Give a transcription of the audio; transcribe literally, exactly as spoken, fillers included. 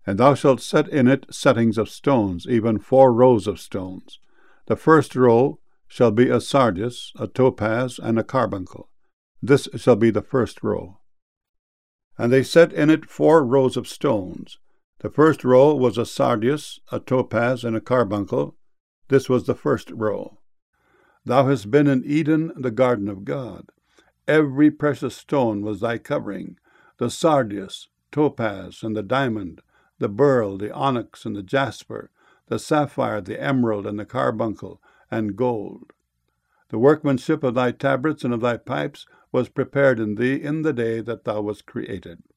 And thou shalt set in it settings of stones, even four rows of stones. The first row shall be a sardius, a topaz, and a carbuncle. This shall be the first row. And they set in it four rows of stones. The first row was a sardius, a topaz, and a carbuncle. This was the first row. Thou hast been in Eden, the garden of God. Every precious stone was thy covering, the sardius, topaz, and the diamond, the beryl, the onyx, and the jasper, the sapphire, the emerald, and the carbuncle, and gold. The workmanship of thy tabrets and of thy pipes was prepared in thee in the day that thou wast created.